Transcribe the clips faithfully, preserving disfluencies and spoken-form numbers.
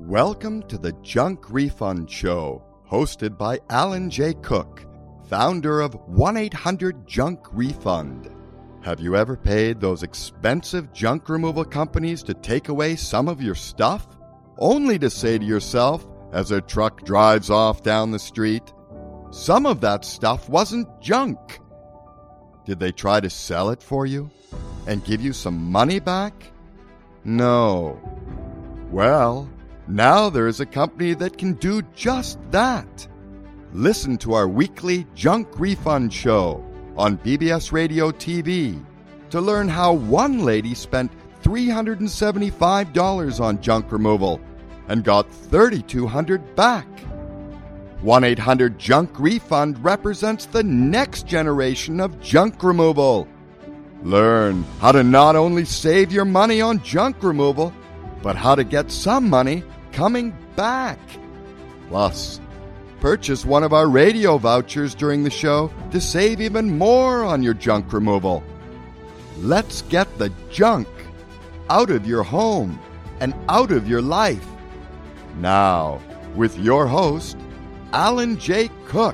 Welcome to the Junk Refund Show, hosted by Alan J. Cook, founder of one eight hundred junk refund. Have you ever paid those expensive junk removal companies to take away some of your stuff, only to say to yourself as a truck drives off down the street, some of that stuff wasn't junk? Did they try to sell it for you and give you some money back? No. Well, now there is a company that can do just that. Listen to our weekly Junk Refund Show on B B S Radio T V to learn how one lady spent three hundred seventy-five dollars on junk removal and got three thousand two hundred dollars back. one eight hundred junk refund represents the next generation of junk removal. Learn how to not only save your money on junk removal, but how to get some money coming back. Plus, purchase one of our radio vouchers during the show to save even more on your junk removal. Let's get the junk out of your home and out of your life. Now, with your host, Alan J. Cook.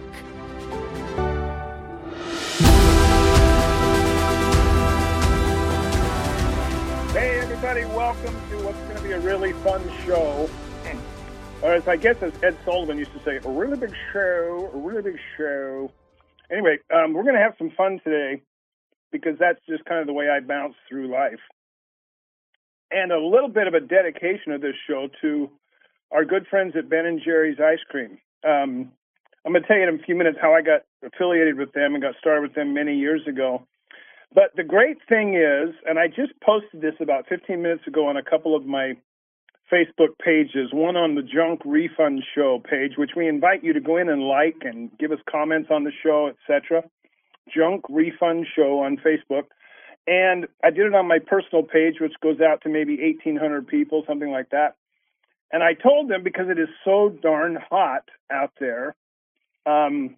Hey everybody, welcome to what's going to be a really fun show. Or as I guess as Ed Sullivan used to say, a really big show, a really big show. Anyway, um, we're going to have some fun today because that's just kind of the way I bounce through life. And a little bit of a dedication of this show to our good friends at Ben and Jerry's Ice Cream. Um, I'm going to tell you in a few minutes how I got affiliated with them and got started with them many years ago. But the great thing is, and I just posted this about fifteen minutes ago on a couple of my Facebook pages, one on the Junk Refund Show page, which we invite you to go in and like and give us comments on the show, et cetera. Junk Refund Show on Facebook. And I did it on my personal page, which goes out to maybe eighteen hundred people, something like that. And I told them, because it is so darn hot out there, um,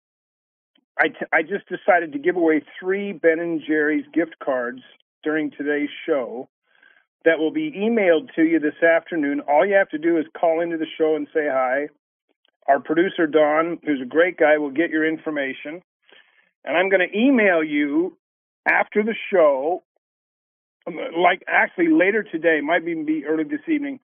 I, t- I just decided to give away three Ben and Jerry's gift cards during today's show that will be emailed to you this afternoon. All you have to do is call into the show and say hi. Our producer, Don, who's a great guy, will get your information. And I'm going to email you after the show, like actually later today, might even be early this evening,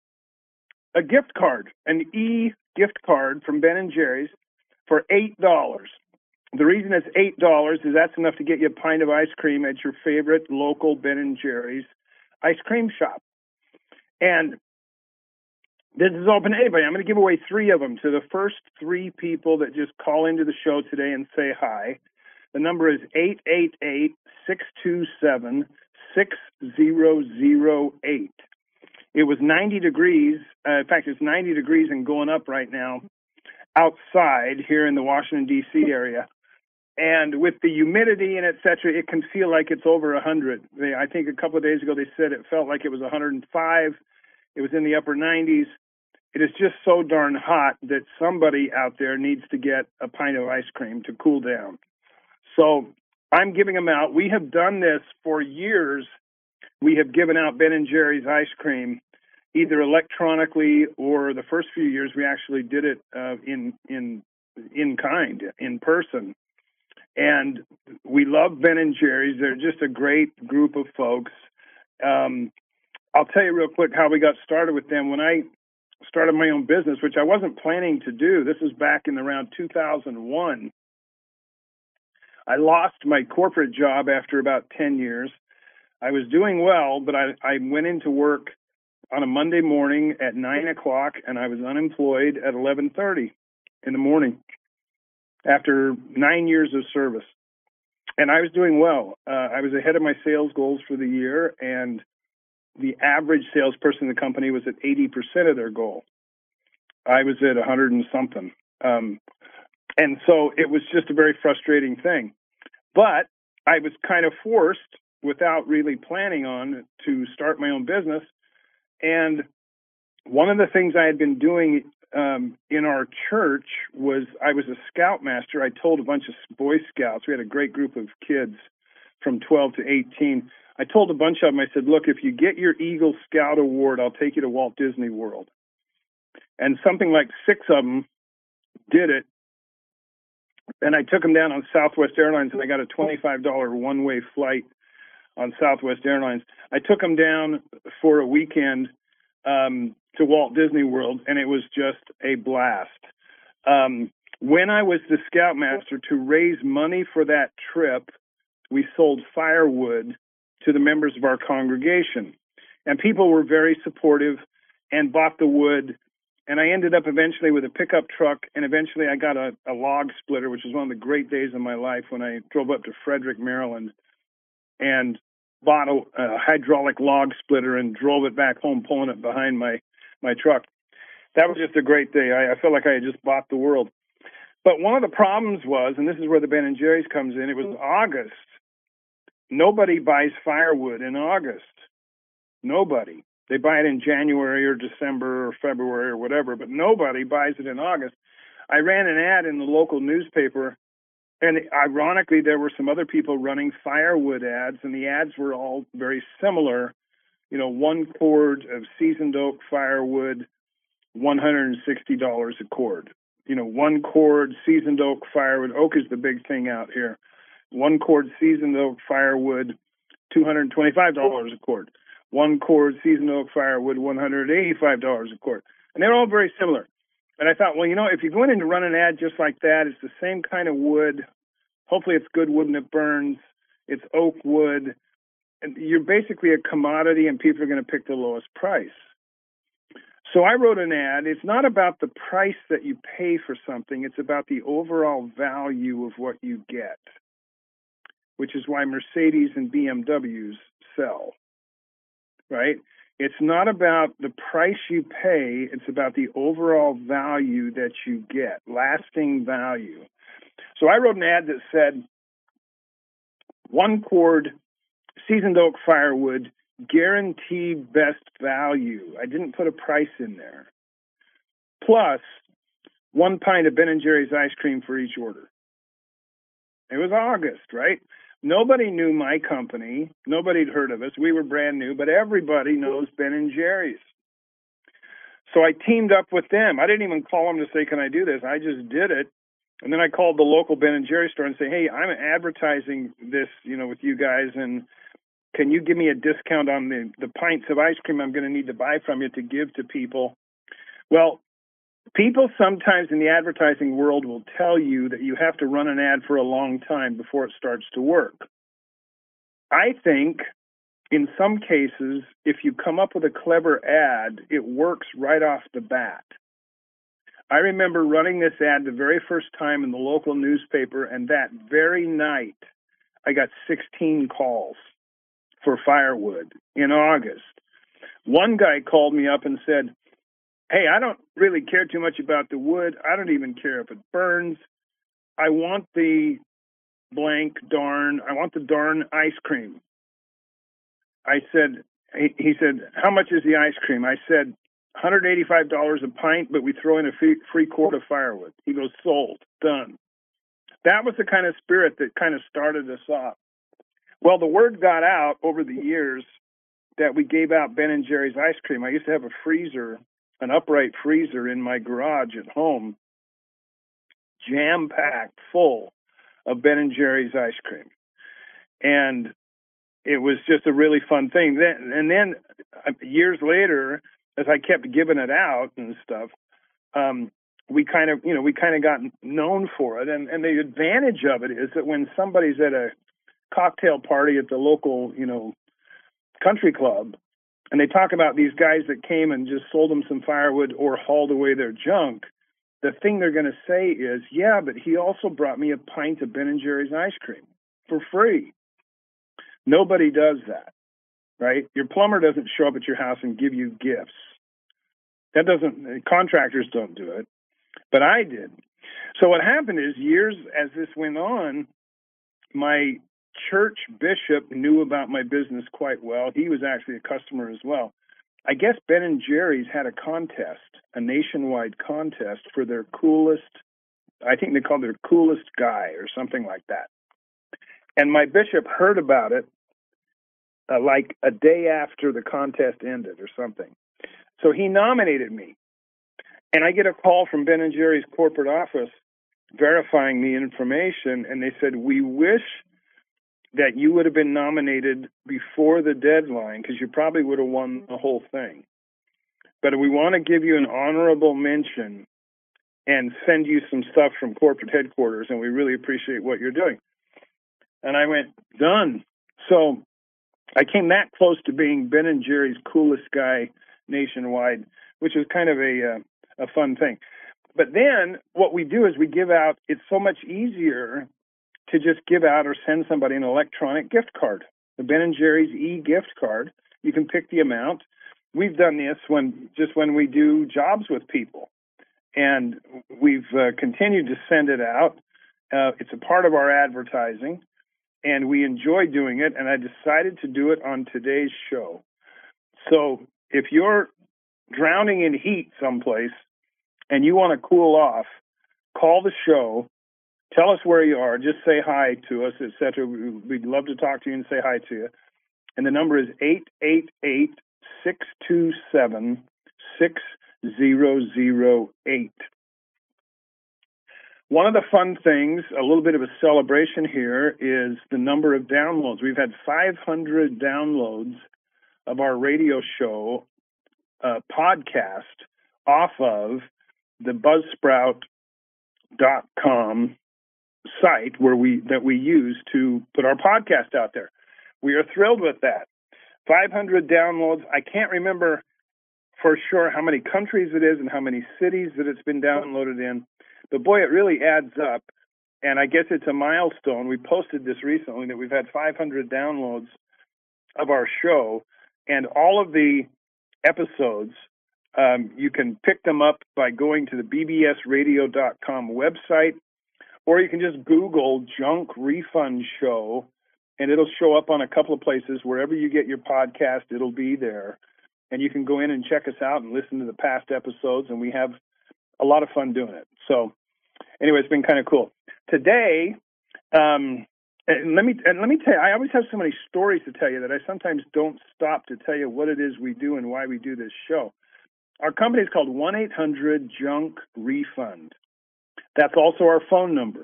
a gift card, an e-gift card from Ben and Jerry's for eight dollars. The reason it's eight dollars is that's enough to get you a pint of ice cream at your favorite local Ben and Jerry's ice cream shop. And this is open to anybody. I'm going to give away three of them to the first three people that just call into the show today and say hi. The number is eight eight eight, six two seven, six zero zero eight. It was ninety degrees. Uh, in fact, it's ninety degrees and going up right now outside here in the Washington, D C area. And with the humidity and et cetera, it can feel like it's over one hundred. They, I think a couple of days ago they said it felt like it was one hundred five. It was in the upper nineties. It is just so darn hot that somebody out there needs to get a pint of ice cream to cool down. So I'm giving them out. We have done this for years. We have given out Ben and Jerry's ice cream, either electronically or the first few years we actually did it uh, in in in kind, in person. And we love Ben and Jerry's. They're just a great group of folks. Um, I'll tell you real quick how we got started with them. When I started my own business, which I wasn't planning to do, this was back in around two thousand one. I lost my corporate job after about ten years. I was doing well, but I, I went into work on a Monday morning at nine o'clock, and I was unemployed at eleven thirty in the morning after nine years of service. And I was doing well. Uh, I was ahead of my sales goals for the year, and the average salesperson in the company was at eighty percent of their goal. I was at one hundred and something. Um, and so it was just a very frustrating thing. But I was kind of forced, without really planning on, to start my own business. And one of the things I had been doing um, in our church was I was a scoutmaster. I told a bunch of Boy Scouts. We had a great group of kids from twelve to eighteen. I told a bunch of them, I said, look, if you get your Eagle Scout Award, I'll take you to Walt Disney World. and something like six of them did it. And I took them down on Southwest Airlines, and I got a twenty-five dollars one-way flight on Southwest Airlines. I took them down for a weekend um, to Walt Disney World, and it was just a blast. Um, when I was the Scoutmaster, to raise money for that trip, we sold firewood to the members of our congregation. And people were very supportive and bought the wood. And I ended up eventually with a pickup truck, and eventually I got a, a log splitter, which was one of the great days of my life when I drove up to Frederick, Maryland, and bought a, a hydraulic log splitter and drove it back home, pulling it behind my, my truck. That was just a great day. I, I felt like I had just bought the world. But one of the problems was, and this is where the Ben and Jerry's comes in, it was August. Nobody buys firewood in August. Nobody. They buy it in January or December or February or whatever, but nobody buys it in August. I ran an ad in the local newspaper, and ironically, there were some other people running firewood ads, and the ads were all very similar. You know, one cord of seasoned oak firewood, one hundred sixty dollars a cord. You know, one cord seasoned oak firewood. Oak is the big thing out here. One cord seasoned oak firewood, two hundred twenty-five dollars a cord. One cord seasoned oak firewood, one hundred eighty-five dollars a cord. And they're all very similar. And I thought, well, you know, if you're going in to run an ad just like that, it's the same kind of wood. Hopefully it's good wood and it burns. It's oak wood. And you're basically a commodity, and people are going to pick the lowest price. So I wrote an ad. It's not about the price that you pay for something. It's about the overall value of what you get, which is why Mercedes and B M Ws sell, right? It's not about the price you pay. It's about the overall value that you get, lasting value. So I wrote an ad that said, one cord seasoned oak firewood, guaranteed best value. I didn't put a price in there. Plus, one pint of Ben and Jerry's ice cream for each order. It was August, right? Nobody knew my company. Nobody'd heard of us. We were brand new, but everybody knows Ben and Jerry's. So I teamed up with them. I didn't even call them to say, can I do this? I just did it. And then I called the local Ben and Jerry's store and say, hey, I'm advertising this, you know, with you guys, and can you give me a discount on the, the pints of ice cream I'm going to need to buy from you to give to people? Well, people sometimes in the advertising world will tell you that you have to run an ad for a long time before it starts to work. I think in some cases, if you come up with a clever ad, it works right off the bat. I remember running this ad the very first time in the local newspaper, and that very night, I got sixteen calls for firewood in August. One guy called me up and said, hey, I don't really care too much about the wood. I don't even care if it burns. I want the blank darn, I want the darn ice cream. I said, he, he said, how much is the ice cream? I said, one hundred eighty-five dollars a pint, but we throw in a free, free quart of firewood. He goes, sold, done. That was the kind of spirit that kind of started us off. Well, the word got out over the years that we gave out Ben and Jerry's ice cream. I used to have a freezer, an upright freezer in my garage at home, jam-packed full of Ben and Jerry's ice cream. And it was just a really fun thing. Then, and then uh, years later, as I kept giving it out and stuff, um, we kind of, you know, we kind of got known for it. And, and the advantage of it is that when somebody's at a cocktail party at the local, you know, country club, and they talk about these guys that came and just sold them some firewood or hauled away their junk, the thing they're going to say is, yeah, but he also brought me a pint of Ben and Jerry's ice cream for free. Nobody does that, right? Your plumber doesn't show up at your house and give you gifts. That doesn't, contractors don't do it, but I did. So what happened is, years as this went on, my church bishop knew about my business quite well. He was actually a customer as well. I guess Ben and Jerry's had a contest, a nationwide contest for their coolest, I think they called it their coolest guy or something like that. And my bishop heard about it uh, like a day after the contest ended or something. So he nominated me. And I get a call from Ben and Jerry's corporate office verifying the information, and they said, we wish that you would have been nominated before the deadline because you probably would have won the whole thing. But we want to give you an honorable mention and send you some stuff from corporate headquarters, and we really appreciate what you're doing. And I went, done. So I came that close to being Ben and Jerry's coolest guy nationwide, which is kind of a uh, a fun thing. But then what we do is we give out, it's so much easier to just give out or send somebody an electronic gift card, the Ben and Jerry's e-gift card. You can pick the amount. We've done this when just when we do jobs with people, and we've uh, continued to send it out. Uh, it's a part of our advertising, and we enjoy doing it, and I decided to do it on today's show. So if you're drowning in heat someplace and you want to cool off, call the show, tell us where you are, just say hi to us, et cetera. We'd love to talk to you and say hi to you. And the number is eight eight eight, six two seven, six zero zero eight. One of the fun things, a little bit of a celebration here, is the number of downloads. We've had five hundred downloads of our radio show uh, podcast off of the buzzsprout dot com site where we that we use to put our podcast out there. We are thrilled with that. five hundred downloads. I can't remember for sure how many countries it is and how many cities that it's been downloaded in. But boy, it really adds up, and I guess it's a milestone. We posted this recently that we've had five hundred downloads of our show, and all of the episodes, um, you can pick them up by going to the b b s radio dot com website, or you can just Google Junk Refund Show, and it'll show up on a couple of places. Wherever you get your podcast, it'll be there, and you can go in and check us out and listen to the past episodes, and we have a lot of fun doing it. So anyway, it's been kind of cool. Today, um, and let me and let me tell you, I always have so many stories to tell you that I sometimes don't stop to tell you what it is we do and why we do this show. Our company is called one eight hundred junk refund. That's also our phone number,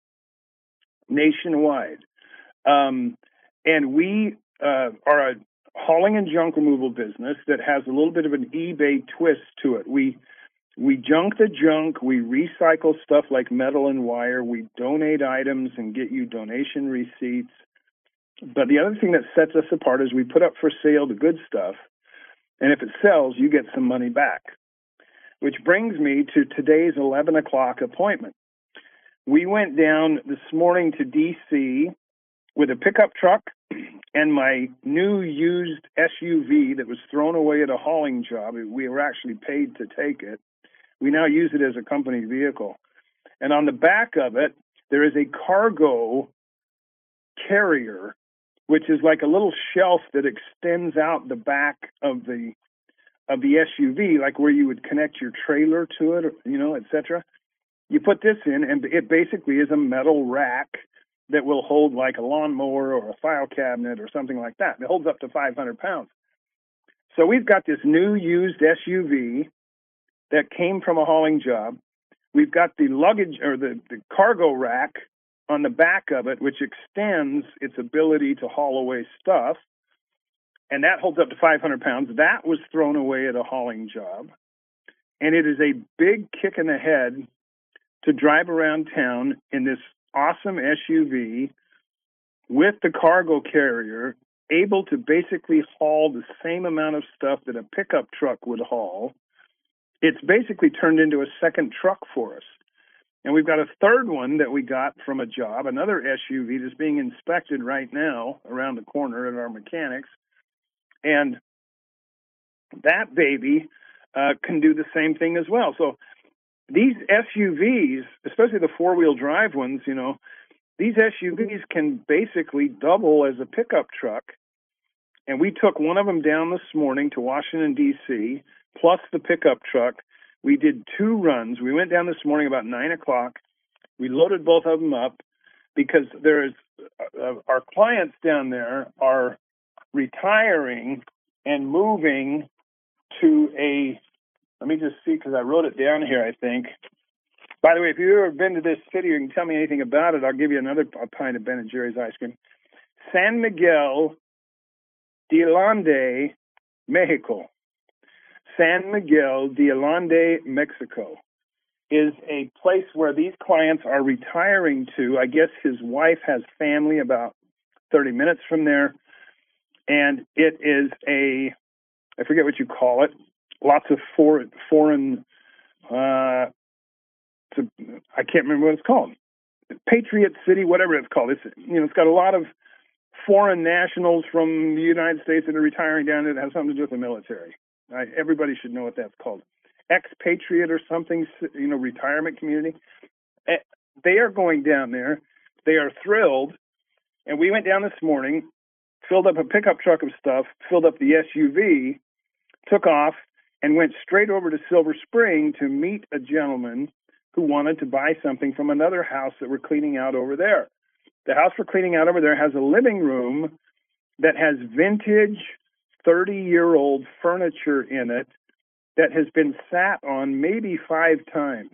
nationwide. Um, and we uh, are a hauling and junk removal business that has a little bit of an eBay twist to it. We We junk the junk, we recycle stuff like metal and wire, we donate items and get you donation receipts. But the other thing that sets us apart is we put up for sale the good stuff, and if it sells, you get some money back. Which brings me to today's eleven o'clock appointment. We went down this morning to D C with a pickup truck and my new used S U V that was thrown away at a hauling job. We were actually paid to take it. We now use it as a company vehicle. And on the back of it, there is a cargo carrier, which is like a little shelf that extends out the back of the of the S U V, like where you would connect your trailer to it, you know, et cetera. You put this in, and it basically is a metal rack that will hold like a lawnmower or a file cabinet or something like that. It holds up to five hundred pounds. So we've got this new used S U V that came from a hauling job. We've got the luggage or the, the cargo rack on the back of it, which extends its ability to haul away stuff. And that holds up to five hundred pounds. That was thrown away at a hauling job. And it is a big kick in the head to drive around town in this awesome S U V with the cargo carrier, able to basically haul the same amount of stuff that a pickup truck would haul. It's basically turned into a second truck for us. And we've got a third one that we got from a job, another S U V that's being inspected right now around the corner at our mechanics. And that baby uh, can do the same thing as well. So these S U Vs, especially the four-wheel drive ones, you know, these S U Vs can basically double as a pickup truck. And we took one of them down this morning to Washington, D C, plus the pickup truck. We did two runs. We went down this morning about nine o'clock. We loaded both of them up because there's uh, our clients down there are retiring and moving to a, Let me just see, because I wrote it down here, I think. By the way, if you've ever been to this city, you can tell me anything about it. I'll give you another a pint of Ben and Jerry's ice cream. San Miguel de Allende, Mexico. San Miguel de Allende, Mexico, is a place where these clients are retiring to. I guess his wife has family about thirty minutes from there. And it is a, I forget what you call it, lots of for, foreign, uh, it's a, I can't remember what it's called. Patriot City, whatever it's called. It's, you know, it's got a lot of foreign nationals from the United States that are retiring down there that have something to do with the military. Right? Everybody should know what that's called. Expatriate or something, you know, retirement community. They are going down there. They are thrilled. And we went down this morning, filled up a pickup truck of stuff, filled up the S U V, took off, and went straight over to Silver Spring to meet a gentleman who wanted to buy something from another house that we're cleaning out over there. The house we're cleaning out over there has a living room that has vintage thirty-year-old furniture in it that has been sat on maybe five times.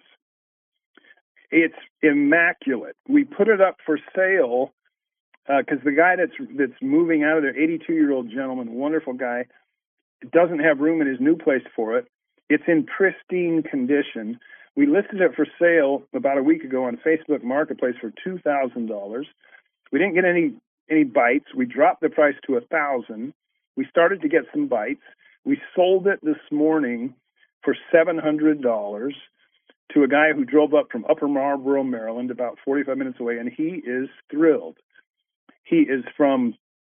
It's immaculate. We put it up for sale because uh, the guy that's that's moving out of there, eighty-two-year-old gentleman, wonderful guy, doesn't have room in his new place for it. It's in pristine condition. We listed it for sale about a week ago on Facebook Marketplace for two thousand dollars. We didn't get any any bites. We dropped the price to one thousand dollars. We started to get some bites. We sold it this morning for seven hundred dollars to a guy who drove up from Upper Marlboro, Maryland, about forty-five minutes away, and he is thrilled. He is from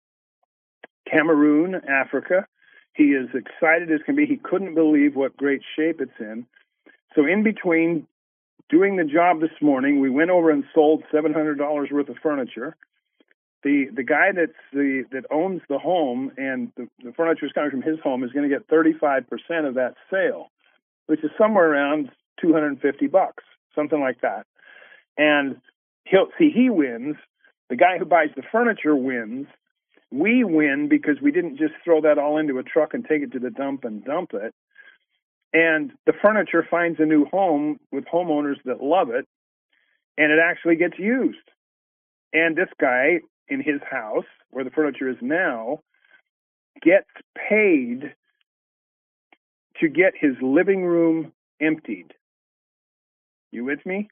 Cameroon, Africa. He is excited as can be. He couldn't believe what great shape it's in. So in between doing the job this morning, we went over and sold seven hundred dollars worth of furniture. The the guy that's the that owns the home and the, the furniture is coming from his home is going to get thirty-five percent of that sale, which is somewhere around two hundred fifty bucks, something like that. And he'll see he wins. The guy who buys the furniture wins. We win because we didn't just throw that all into a truck and take it to the dump and dump it. And the furniture finds a new home with homeowners that love it, and it actually gets used. And this guy in his house, where the furniture is now, gets paid to get his living room emptied. You with me?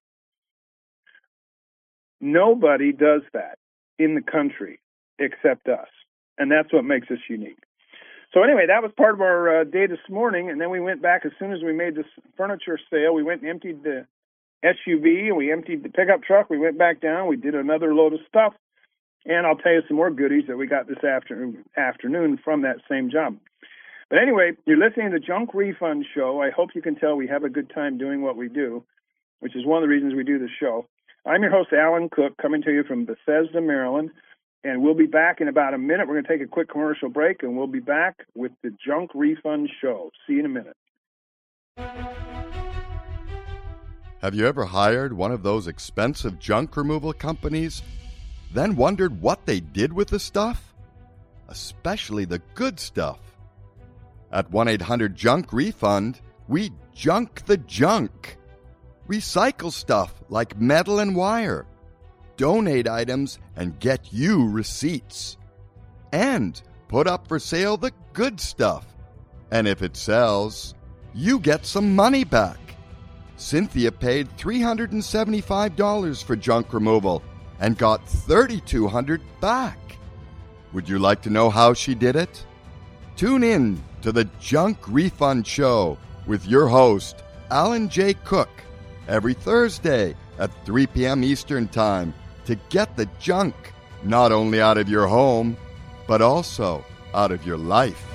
Nobody does that in the country except us, and that's what makes us unique. So anyway, that was part of our uh, day this morning, and then we went back as soon as we made this furniture sale. We went and emptied the S U V, and we emptied the pickup truck. We went back down. We did another load of stuff, and I'll tell you some more goodies that we got this afternoon, afternoon from that same job. But anyway, you're listening to the Junk Refund Show. I hope you can tell we have a good time doing what we do, which is one of the reasons we do the show. I'm your host, Alan Cook, coming to you from Bethesda, Maryland. And we'll be back in about a minute. We're going to take a quick commercial break, and we'll be back with the Junk Refund Show. See you in a minute. Have you ever hired one of those expensive junk removal companies, then wondered what they did with the stuff? Especially the good stuff. At one eight hundred junk refund, we junk the junk. Recycle stuff like metal and wire. Donate items and get you receipts. And put up for sale the good stuff. And if it sells, you get some money back. Cynthia paid three hundred seventy-five dollars for junk removal and got three thousand two hundred dollars back. Would you like to know how she did it? Tune in to the Junk Refund Show with your host, Alan J. Cook, every Thursday at three p.m. Eastern Time to get the junk not only out of your home, but also out of your life.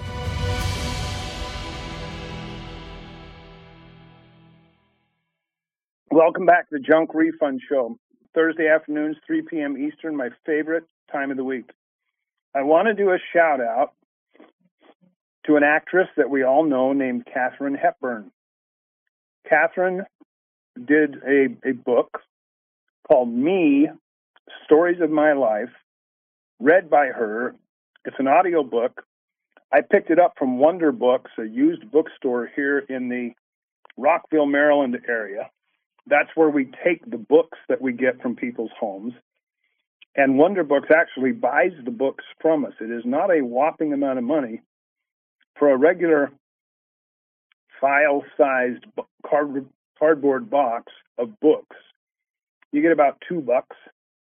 Welcome back to the Junk Refund Show. Thursday afternoons, three p.m. Eastern, my favorite time of the week. I want to do a shout out to an actress that we all know named Katharine Hepburn. Katharine did a, a book called Me, Stories of My Life, read by her. It's an audio book. I picked it up from Wonder Books, a used bookstore here in the Rockville, Maryland area. That's where we take the books that we get from people's homes. And Wonder Books actually buys the books from us. It is not a whopping amount of money. For a regular file-sized card, cardboard box of books, you get about two bucks.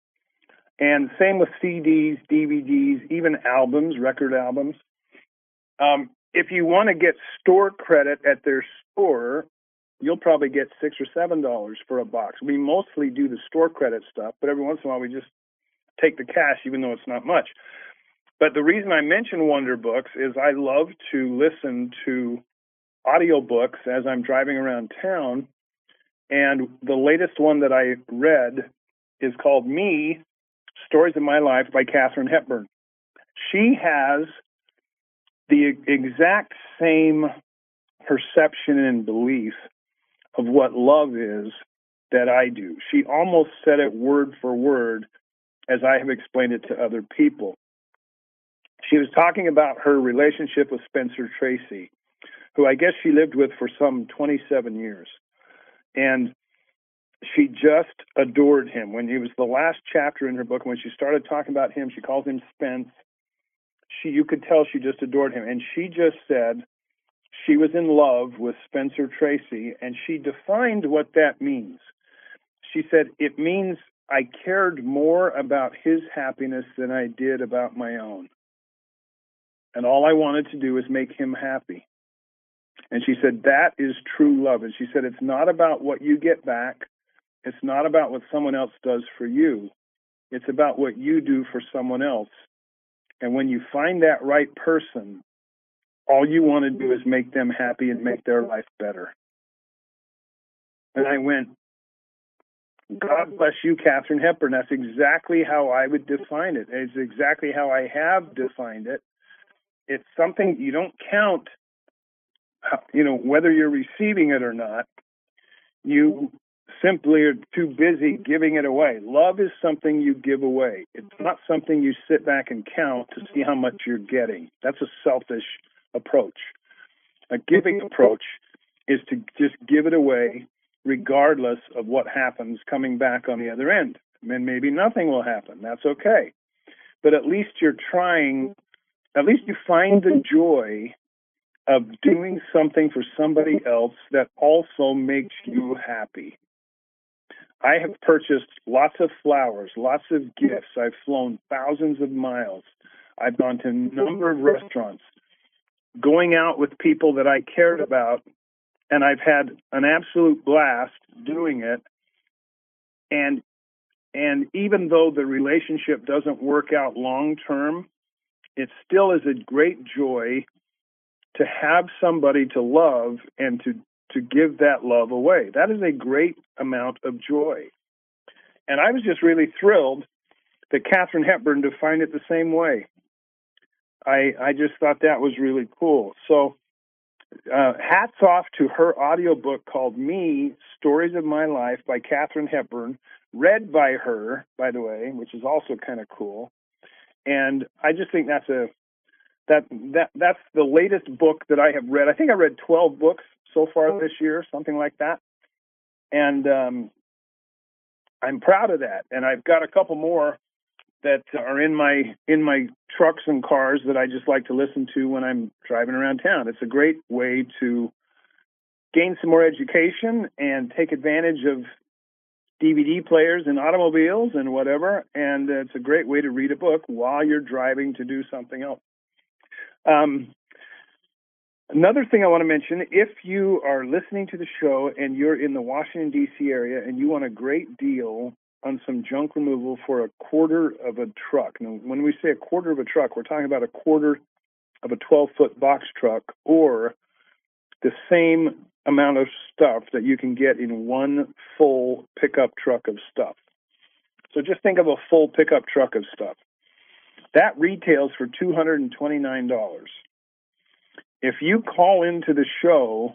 And same with C Ds, D V Ds, even albums, record albums. Um, if you want to get store credit at their store, you'll probably get six or seven dollars for a box. We mostly do the store credit stuff, but every once in a while we just take the cash, even though it's not much. But the reason I mention Wonder Books is I love to listen to audiobooks as I'm driving around town. And the latest one that I read is called Me, Stories of My Life by Katharine Hepburn. She has the exact same perception and belief of what love is that I do. She almost said it word for word as I have explained it to other people. She was talking about her relationship with Spencer Tracy, who I guess she lived with for some twenty-seven years. And she just adored him. When it was the last chapter in her book, when she started talking about him, she calls him Spence. She, you could tell she just adored him. And she just said she was in love with Spencer Tracy, and she defined what that means. She said, it means I cared more about his happiness than I did about my own. And all I wanted to do was make him happy. And she said, that is true love. And she said, it's not about what you get back. It's not about what someone else does for you. It's about what you do for someone else. And when you find that right person, all you want to do is make them happy and make their life better. And I went, God bless you, Katharine Hepburn. That's exactly how I would define it. It's exactly how I have defined it. It's something you don't count, you know, whether you're receiving it or not. You simply are too busy giving it away. Love is something you give away. It's not something you sit back and count to see how much you're getting. That's a selfish approach. A giving approach is to just give it away regardless of what happens coming back on the other end. And maybe nothing will happen. That's okay. But at least you're trying, at least you find the joy of doing something for somebody else that also makes you happy. I have purchased lots of flowers, lots of gifts. I've flown thousands of miles. I've gone to a number of restaurants, going out with people that I cared about, and I've had an absolute blast doing it. And and even though the relationship doesn't work out long term, it still is a great joy to have somebody to love and to, to give that love away. That is a great amount of joy. And I was just really thrilled that Katharine Hepburn defined it the same way. I I just thought that was really cool. So uh, hats off to her audiobook called Me, Stories of My Life by Katharine Hepburn, read by her, by the way, which is also kind of cool. And I just think that's a that that that's the latest book that I have read. I think I read twelve books so far this year, something like that. And um, I'm proud of that. And I've got a couple more that are in my in my trucks and cars that I just like to listen to when I'm driving around town. It's a great way to gain some more education and take advantage of D V D players and automobiles and whatever. And it's a great way to read a book while you're driving to do something else. Um, another thing I want to mention, if you are listening to the show and you're in the Washington, D C area and you want a great deal on some junk removal for a quarter of a truck. Now, when we say a quarter of a truck, we're talking about a quarter of a twelve-foot box truck or the same amount of stuff that you can get in one full pickup truck of stuff. So just think of a full pickup truck of stuff. That retails for two hundred twenty-nine dollars. If you call into the show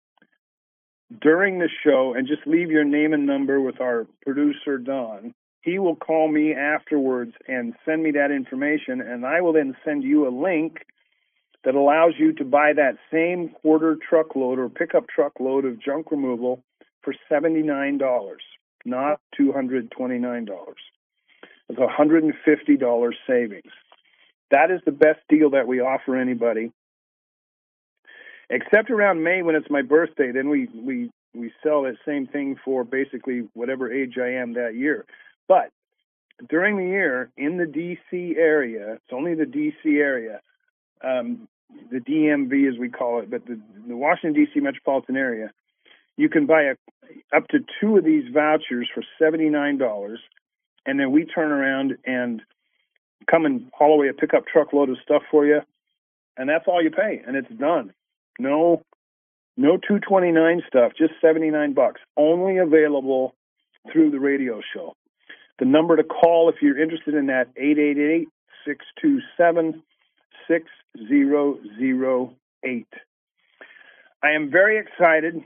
during the show and just leave your name and number with our producer, Don, he will call me afterwards and send me that information, and I will then send you a link that allows you to buy that same quarter truckload or pickup truckload of junk removal for seventy-nine dollars, not two hundred twenty-nine dollars. It's one hundred fifty dollars savings. That is the best deal that we offer anybody. Except around May when it's my birthday, then we, we, we sell that same thing for basically whatever age I am that year. But during the year, in the D C area, it's only the D C area, um, the D M V as we call it, but the, the Washington, D C metropolitan area, you can buy a, up to two of these vouchers for seventy-nine dollars, and then we turn around and come and haul away a pickup truckload of stuff for you, and that's all you pay, and it's done. No, no two twenty-nine stuff, just seventy-nine bucks. Only available through the radio show. The number to call if you're interested in that, eight eight eight, six two seven, six zero zero eight. I am very excited,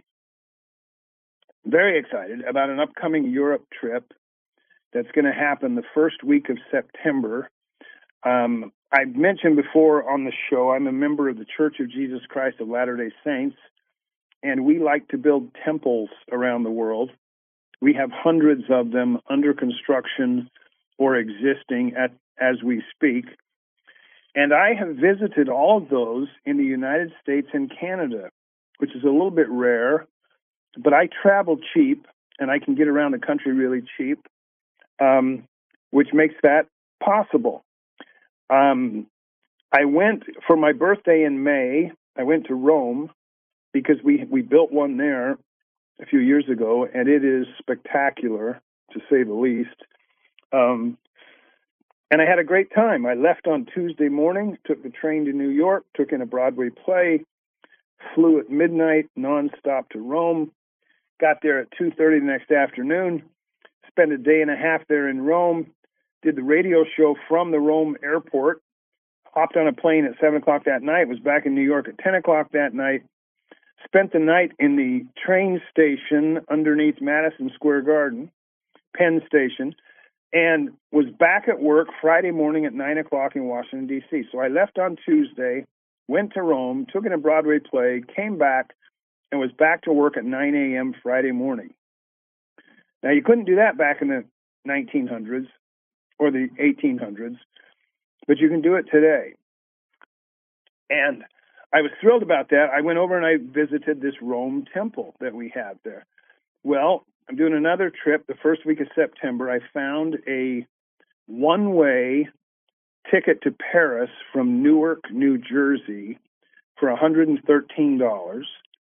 very excited about an upcoming Europe trip that's going to happen the first week of September. Um, I mentioned before on the show, I'm a member of the Church of Jesus Christ of Latter-day Saints, and we like to build temples around the world. We have hundreds of them under construction or existing at, as we speak. And I have visited all of those in the United States and Canada, which is a little bit rare, but I travel cheap and I can get around the country really cheap, um, which makes that possible. Um, I went for my birthday in May. I went to Rome because we, we built one there a few years ago, and it is spectacular, to say the least. Um, and I had a great time. I left on Tuesday morning, took the train to New York, took in a Broadway play, flew at midnight nonstop to Rome, got there at two thirty the next afternoon, spent a day and a half there in Rome, did the radio show from the Rome airport, hopped on a plane at seven o'clock that night, was back in New York at ten o'clock that night, spent the night in the train station underneath Madison Square Garden, Penn Station, and was back at work Friday morning at nine o'clock in Washington, D C So I left on Tuesday, went to Rome, took in a Broadway play, came back, and was back to work at nine a.m. Friday morning. Now, you couldn't do that back in the nineteen hundreds or the eighteen hundreds, but you can do it today. And I was thrilled about that. I went over and I visited this Rome temple that we have there. Well, I'm doing another trip the first week of September. I found a one-way ticket to Paris from Newark, New Jersey for one hundred thirteen dollars.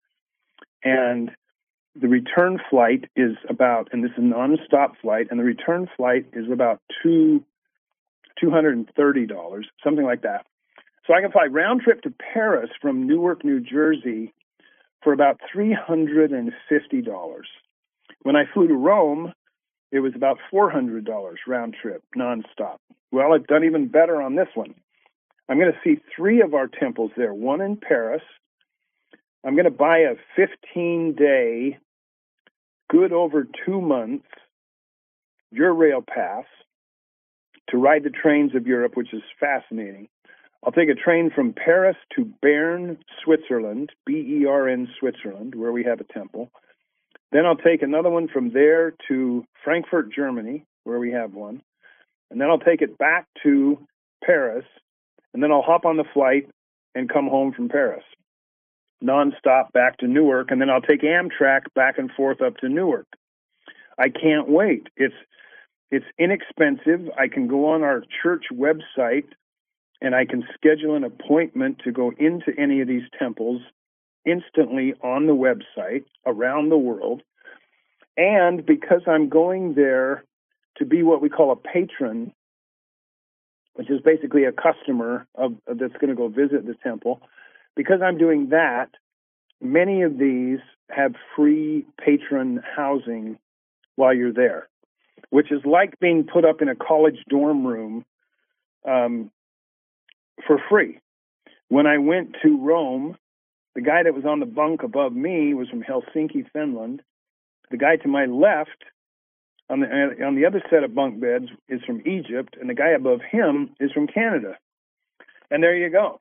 And the return flight is about, and this is a non-stop flight, and the return flight is about two, two hundred thirty dollars, something like that. So I can fly round trip to Paris from Newark, New Jersey for about three hundred fifty dollars. When I flew to Rome, it was about four hundred dollars round trip, nonstop. Well, I've done even better on this one. I'm going to see three of our temples there, one in Paris. I'm going to buy a fifteen-day, good over two months, Eurail pass to ride the trains of Europe, which is fascinating. I'll take a train from Paris to Bern, Switzerland, B E R N, Switzerland, where we have a temple. Then I'll take another one from there to Frankfurt, Germany, where we have one. And then I'll take it back to Paris, and then I'll hop on the flight and come home from Paris, nonstop back to Newark, and then I'll take Amtrak back and forth up to Newark. I can't wait. It's it's inexpensive. I can go on our church website, and I can schedule an appointment to go into any of these temples instantly on the website around the world. And because I'm going there to be what we call a patron, which is basically a customer of, of that's going to go visit the temple, because I'm doing that, many of these have free patron housing while you're there, which is like being put up in a college dorm room um, for free. When I went to Rome, the guy that was on the bunk above me was from Helsinki, Finland. The guy to my left on the on the other set of bunk beds is from Egypt, and the guy above him is from Canada. And there you go.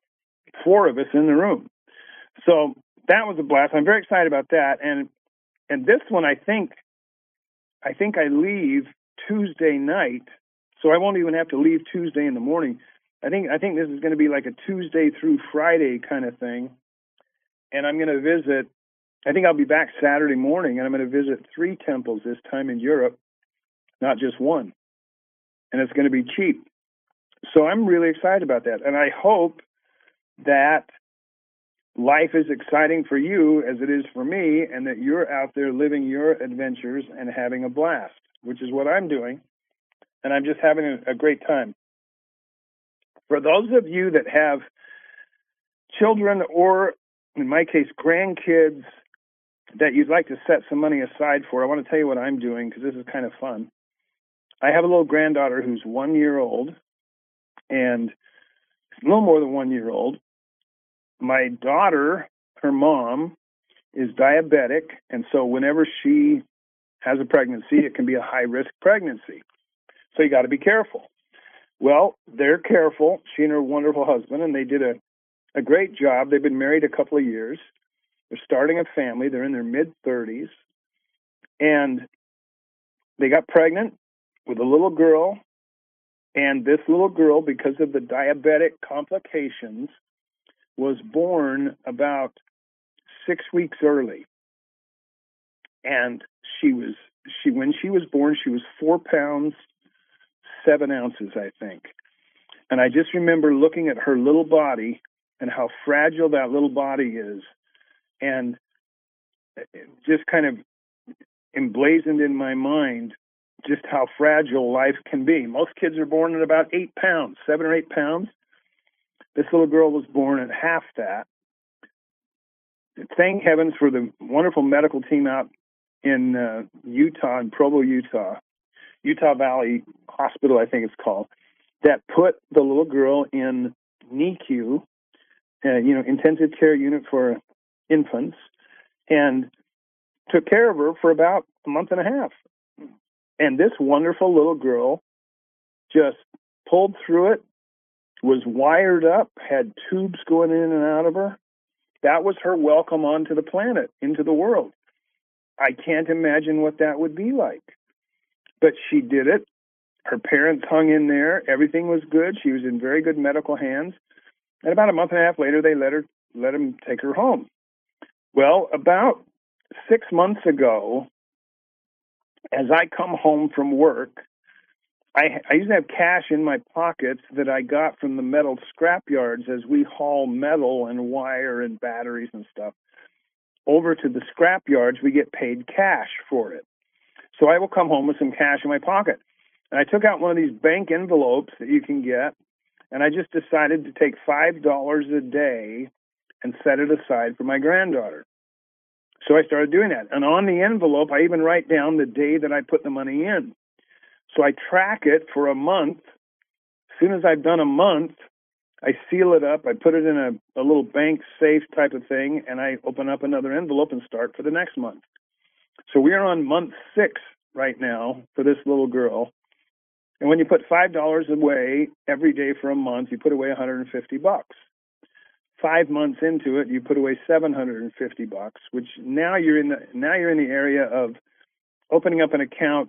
four of us in the room. So that was a blast. I'm very excited about that. And and this one, I think, I think I leave Tuesday night, so I won't even have to leave Tuesday in the morning. I think I think this is going to be like a Tuesday through Friday kind of thing. And I'm going to visit, I think I'll be back Saturday morning, and I'm going to visit three temples this time in Europe, not just one. And it's going to be cheap. So I'm really excited about that. And I hope that life is exciting for you as it is for me, and that you're out there living your adventures and having a blast, which is what I'm doing. And I'm just having a, a great time. For those of you that have children or, in my case, grandkids that you'd like to set some money aside for, I want to tell you what I'm doing because this is kind of fun. I have a little granddaughter who's one year old and a little more than one year old. My daughter, her mom, is diabetic, and so whenever she has a pregnancy, it can be a high-risk pregnancy. So you got to be careful. Well, they're careful, she and her wonderful husband, and they did a, a great job. They've been married a couple of years. They're starting a family. They're in their mid-thirties, and they got pregnant with a little girl, and this little girl, because of the diabetic complications, was born about six weeks early. And she was, she when she was born, she was four pounds, seven ounces, I think. And I just remember looking at her little body and how fragile that little body is, and just kind of emblazoned in my mind just how fragile life can be. Most kids are born at about eight pounds, seven or eight pounds. This little girl was born at half that. Thank heavens for the wonderful medical team out in uh, Utah, in Provo, Utah, Utah Valley Hospital, I think it's called, that put the little girl in N I C U, uh, you know, intensive care unit for infants, and took care of her for about a month and a half. And this wonderful little girl just pulled through it, was wired up, had tubes going in and out of her. That was her welcome onto the planet, into the world. I can't imagine what that would be like. But she did it. Her parents hung in there. Everything was good. She was in very good medical hands. And about a month and a half later, they let her let him take her home. Well, about six months ago, as I come home from work, I, I used to have cash in my pockets that I got from the metal scrap yards as we haul metal and wire and batteries and stuff over to the scrap yards. We get paid cash for it. So I will come home with some cash in my pocket. And I took out one of these bank envelopes that you can get, and I just decided to take five dollars a day and set it aside for my granddaughter. So I started doing that. And on the envelope, I even write down the day that I put the money in. So I track it for a month. As soon as I've done a month, I seal it up. I put it in a, a little bank safe type of thing, and I open up another envelope and start for the next month. So we are on month six right now for this little girl. And when you put five dollars away every day for a month, you put away one hundred fifty bucks. Five months into it, you put away seven hundred fifty bucks, which now you're in the now you're in the area of opening up an account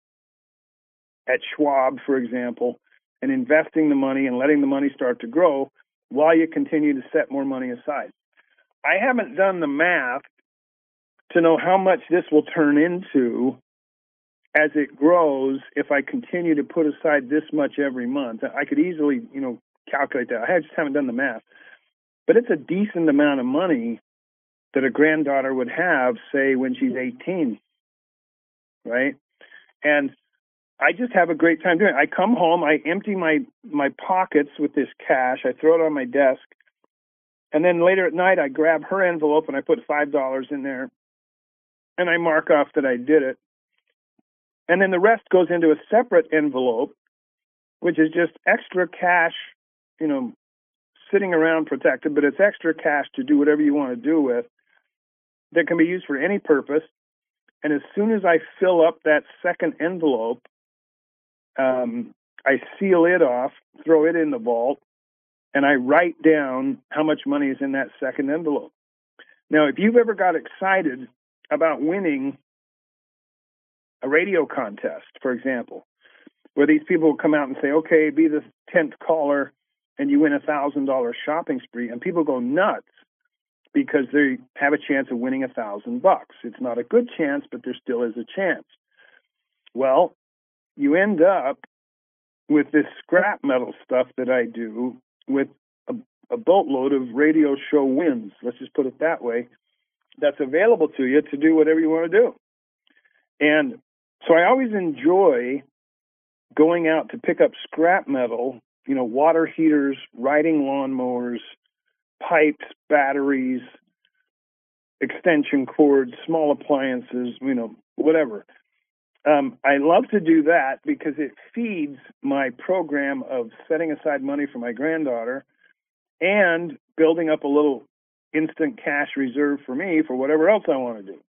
at Schwab, for example, and investing the money and letting the money start to grow while you continue to set more money aside. I haven't done the math to know how much this will turn into as it grows if I continue to put aside this much every month. I could easily, you know, calculate that. I just haven't done the math. But it's a decent amount of money that a granddaughter would have, say, when she's eighteen, right? And I just have a great time doing it. I come home, I empty my, my pockets with this cash, I throw it on my desk, and then later at night I grab her envelope and I put five dollars in there, and I mark off that I did it. And then the rest goes into a separate envelope, which is just extra cash, you know, sitting around protected, but it's extra cash to do whatever you want to do with that can be used for any purpose. And as soon as I fill up that second envelope, um, I seal it off, throw it in the vault, and I write down how much money is in that second envelope. Now, if you've ever got excited about winning a radio contest, for example, where these people come out and say, okay, be the tenth caller, and you win a one thousand dollars shopping spree, and people go nuts because they have a chance of winning a thousand bucks. It's not a good chance, but there still is a chance. Well, you end up with this scrap metal stuff that I do with a, a boatload of radio show wins, let's just put it that way, that's available to you to do whatever you want to do. And so I always enjoy going out to pick up scrap metal, you know, water heaters, riding lawnmowers, pipes, batteries, extension cords, small appliances, you know, whatever. Um, I love to do that because it feeds my program of setting aside money for my granddaughter and building up a little instant cash reserve for me for whatever else I want to do.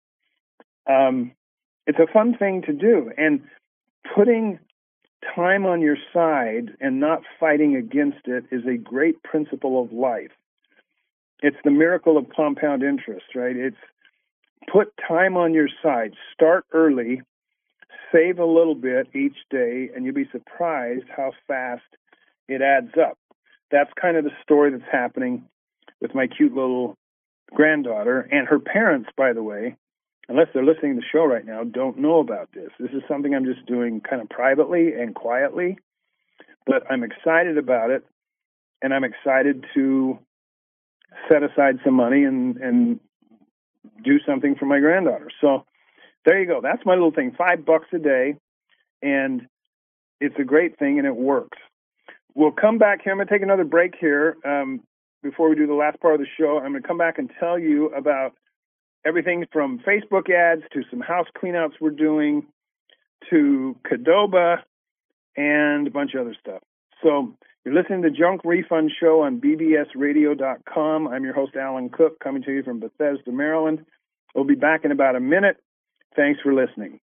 Um, it's a fun thing to do. And putting time on your side and not fighting against it is a great principle of life. It's the miracle of compound interest, right? It's put time on your side, start early, save a little bit each day, and you'll be surprised how fast it adds up. That's kind of the story that's happening with my cute little granddaughter. And her parents, by the way, unless they're listening to the show right now, don't know about this. This is something I'm just doing kind of privately and quietly, but I'm excited about it, and I'm excited to set aside some money and, and do something for my granddaughter. So there you go. That's my little thing, five bucks a day, and it's a great thing, and it works. We'll come back here. I'm going to take another break here um, before we do the last part of the show. I'm going to come back and tell you about everything from Facebook ads to some house cleanouts we're doing to Qdoba and a bunch of other stuff. So you're listening to Junk Refund Show on B B S radio dot com. I'm your host, Alan Cook, coming to you from Bethesda, Maryland. We'll be back in about a minute. Thanks for listening.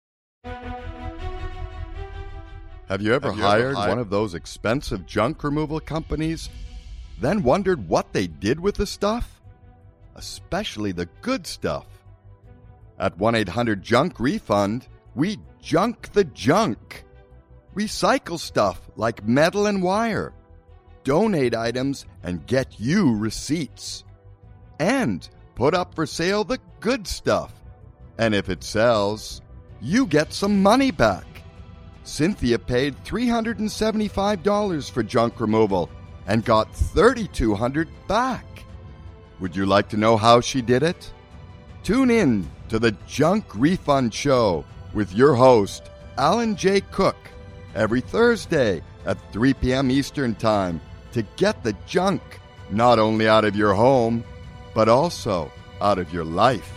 Have you ever, Have you hired, ever hired one of those expensive junk removal companies, then wondered what they did with the stuff? Especially the good stuff. At one eight hundred junk refund, we junk the junk. Recycle stuff like metal and wire. Donate items and get you receipts. And put up for sale the good stuff. And if it sells, you get some money back. Cynthia paid three hundred seventy-five dollars for junk removal and got three thousand two hundred dollars back. Would you like to know how she did it? Tune in to the Junk Refund Show with your host, Alan J. Cook, every Thursday at three p.m. Eastern Time to get the junk not only out of your home, but also out of your life.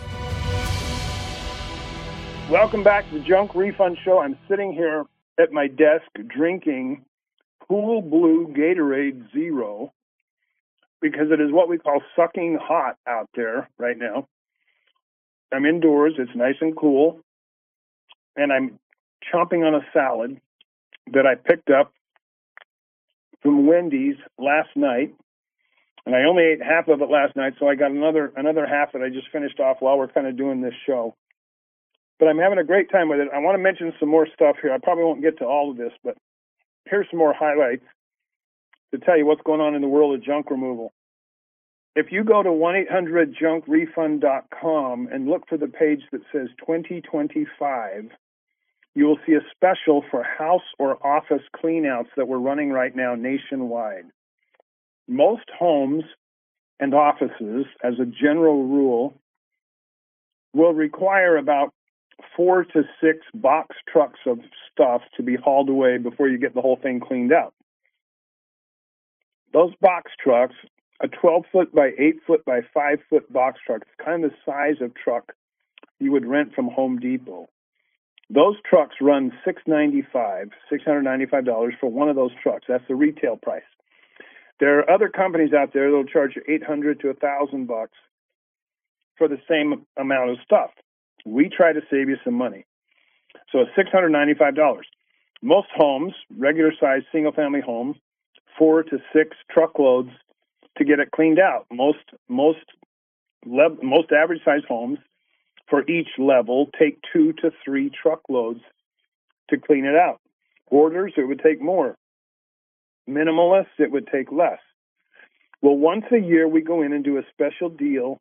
Welcome back to the Junk Refund Show. I'm sitting here at my desk drinking Cool Blue Gatorade Zero because it is what we call sucking hot out there right now. I'm indoors. It's nice and cool. And I'm chomping on a salad that I picked up from Wendy's last night. And I only ate half of it last night, so I got another another half that I just finished off while we're kind of doing this show. But I'm having a great time with it. I want to mention some more stuff here. I probably won't get to all of this, but here's some more highlights to tell you what's going on in the world of junk removal. If you go to one eight hundred junk refund dot com and look for the page that says twenty twenty-five, you will see a special for house or office cleanouts that we're running right now nationwide. Most homes and offices, as a general rule, will require about four to six box trucks of stuff to be hauled away before you get the whole thing cleaned out. Those box trucks, a twelve foot by eight foot by five foot box truck, it's kind of the size of truck you would rent from Home Depot. Those trucks run six hundred ninety-five dollars, six hundred ninety-five dollars for one of those trucks. That's the retail price. There are other companies out there that will charge you eight hundred to one thousand bucks for the same amount of stuff. We try to save you some money. So it's six hundred ninety-five dollars. Most homes, regular-sized single-family homes, four to six truckloads to get it cleaned out. Most most le- most average size homes for each level take two to three truckloads to clean it out. Hoarders, it would take more. Minimalists, it would take less. Well, once a year we go in and do a special deal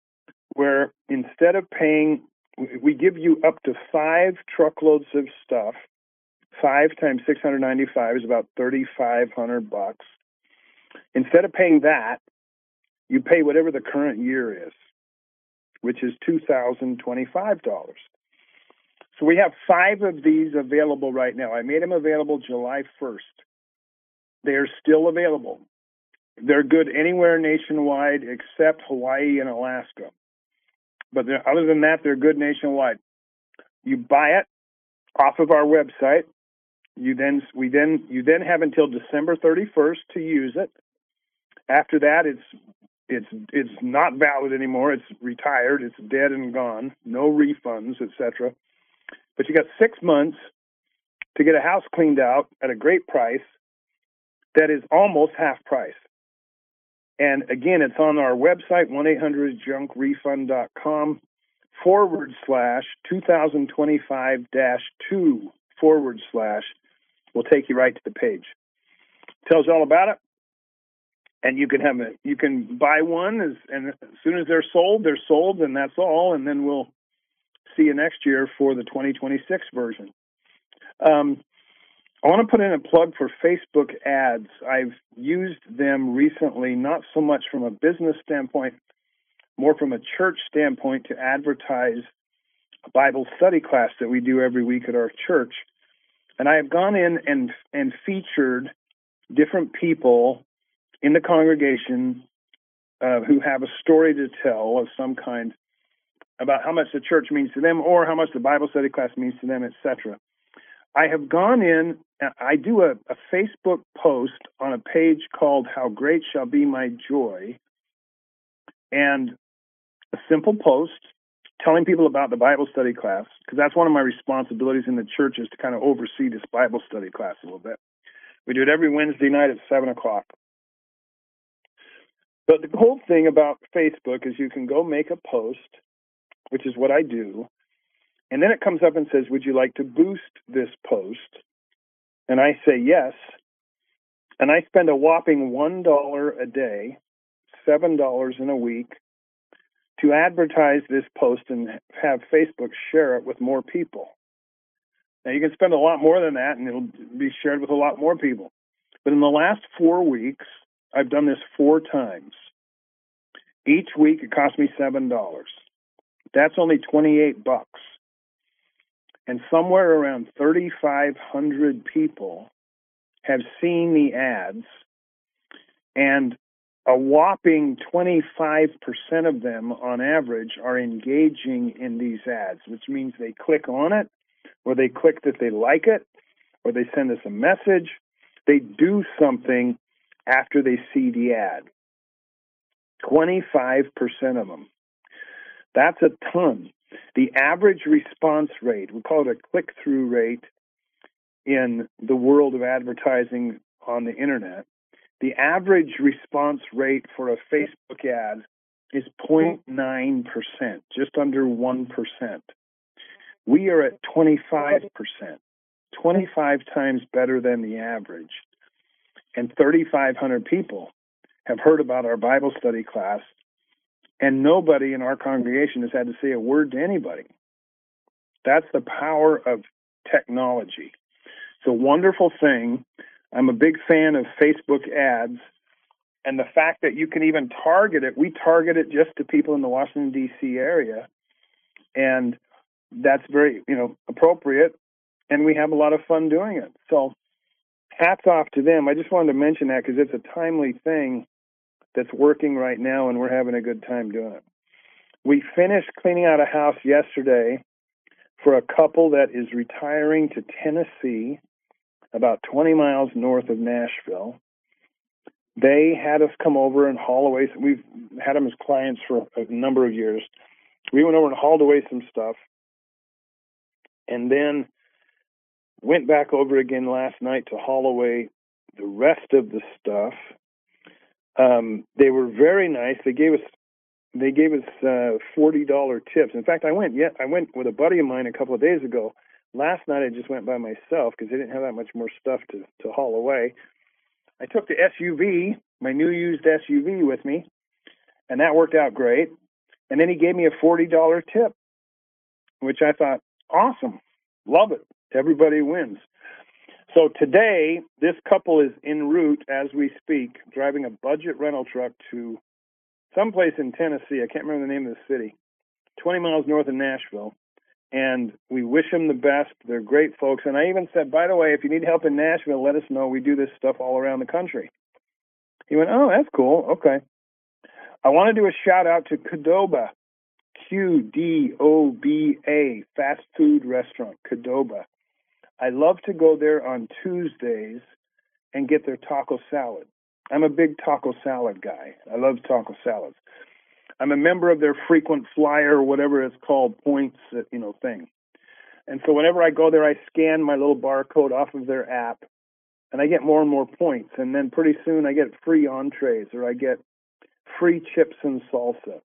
where instead of paying, we give you up to five truckloads of stuff. Five times six hundred ninety-five is about thirty-five hundred bucks. Instead of paying that, you pay whatever the current year is, which is two thousand twenty-five dollars. So we have five of these available right now. I made them available July first. They're still available. They're good anywhere nationwide except Hawaii and Alaska. But other than that, they're good nationwide. You buy it off of our website. You then we then you then have until December thirty-first to use it. After that, it's it's it's not valid anymore. It's retired. It's dead and gone. No refunds, et cetera. But you got six months to get a house cleaned out at a great price. That is almost half price. And again, it's on our website, one eight hundred junk refund dot com forward slash two thousand twenty-five dash two forward slash. We'll take you right to the page. Tells you all about it. And you can have a, you can buy one as, and as soon as they're sold, they're sold, and that's all. And then we'll see you next year for the twenty twenty-six version. Um, I want to put in a plug for Facebook ads. I've used them recently, not so much from a business standpoint, more from a church standpoint, to advertise a Bible study class that we do every week at our church. And I have gone in and and featured different people in the congregation uh, who have a story to tell of some kind about how much the church means to them or how much the Bible study class means to them, et cetera. I have gone in, I do a, a Facebook post on a page called How Great Shall Be My Joy, and a simple post telling people about the Bible study class, because that's one of my responsibilities in the church is to kind of oversee this Bible study class a little bit. We do it every Wednesday night at seven o'clock. But the whole thing about Facebook is you can go make a post, which is what I do, and then it comes up and says, would you like to boost this post? And I say yes, and I spend a whopping one dollar a day, seven dollars in a week, to advertise this post and have Facebook share it with more people. Now, you can spend a lot more than that, and it'll be shared with a lot more people. But in the last four weeks, I've done this four times. Each week, it cost me seven dollars. That's only twenty-eight bucks. And somewhere around thirty-five hundred people have seen the ads, and a whopping twenty-five percent of them, on average, are engaging in these ads, which means they click on it, or they click that they like it, or they send us a message. They do something after they see the ad. twenty-five percent of them. That's a ton. The average response rate, we call it a click-through rate in the world of advertising on the internet. The average response rate for a Facebook ad is zero point nine percent, just under one percent. We are at twenty-five percent, twenty-five times better than the average. And thirty-five hundred people have heard about our Bible study class, and nobody in our congregation has had to say a word to anybody. That's the power of technology. It's a wonderful thing. I'm a big fan of Facebook ads, and the fact that you can even target it. We target it just to people in the Washington, D C area, and that's very, you know, appropriate, and we have a lot of fun doing it. So hats off to them. I just wanted to mention that because it's a timely thing that's working right now, and we're having a good time doing it. We finished cleaning out a house yesterday for a couple that is retiring to Tennessee, about twenty miles north of Nashville. They had us come over and haul away. We've had them as clients for a number of years. We went over and hauled away some stuff, and then went back over again last night to haul away the rest of the stuff. Um, they were very nice. They gave us they gave us uh, forty dollar tips. In fact, I went yeah I went with a buddy of mine a couple of days ago. Last night I just went by myself because they didn't have that much more stuff to, to haul away. I took the S U V, my new used S U V, with me, and that worked out great. And then he gave me a forty dollar tip, which I thought, awesome, love it. Everybody wins. So today, this couple is en route as we speak, driving a budget rental truck to someplace in Tennessee. I can't remember the name of the city, twenty miles north of Nashville. And we wish them the best. They're great folks. And I even said, by the way, if you need help in Nashville, let us know. We do this stuff all around the country. He went, oh, that's cool. Okay. I want to do a shout out to Qdoba, Q D O B A, fast food restaurant, Qdoba. I love to go there on Tuesdays and get their taco salad. I'm a big taco salad guy. I love taco salads. I'm a member of their frequent flyer, or whatever it's called, points, you know, thing. And so whenever I go there, I scan my little barcode off of their app, and I get more and more points. And then pretty soon I get free entrees, or I get free chips and salsa.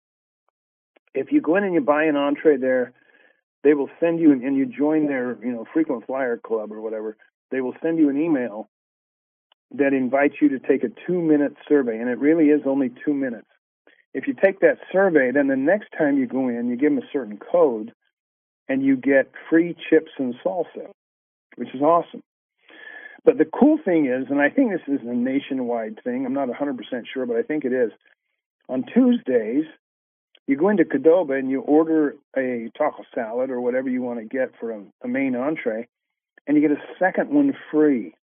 If you go in and you buy an entree there, they will send you, and you join their, you know, frequent flyer club or whatever, they will send you an email that invites you to take a two-minute survey, and it really is only two minutes. If you take that survey, then the next time you go in, you give them a certain code, and you get free chips and salsa, which is awesome. But the cool thing is, and I think this is a nationwide thing, I'm not one hundred percent sure, but I think it is, on Tuesdays, you go into Qdoba and you order a taco salad or whatever you want to get for a, a main entree, and you get a second one free.